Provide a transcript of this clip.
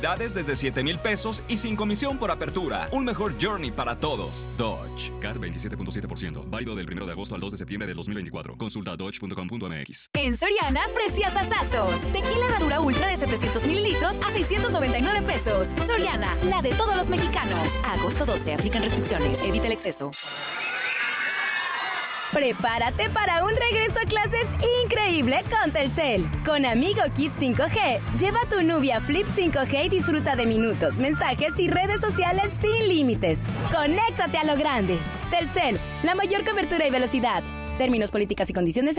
Desde 7,000 pesos y sin comisión por apertura. Un mejor journey para todos. Dodge. CAT 27.7%. Válido del 1 de agosto al 2 de septiembre de 2024. Consulta dodge.com.mx. En Soriana, preciazas altos. Tequila Herradura Ultra de 700 mililitros a 699 pesos. Soriana, la de todos los mexicanos. A agosto 12. Aplican restricciones. Evita el exceso. Prepárate para un regreso a clases increíble con Telcel. Con Amigo Kids 5G, lleva a tu Nubia Flip 5G y disfruta de minutos, mensajes y redes sociales sin límites. Conéctate a lo grande. Telcel, la mayor cobertura y velocidad. Términos, políticas y condiciones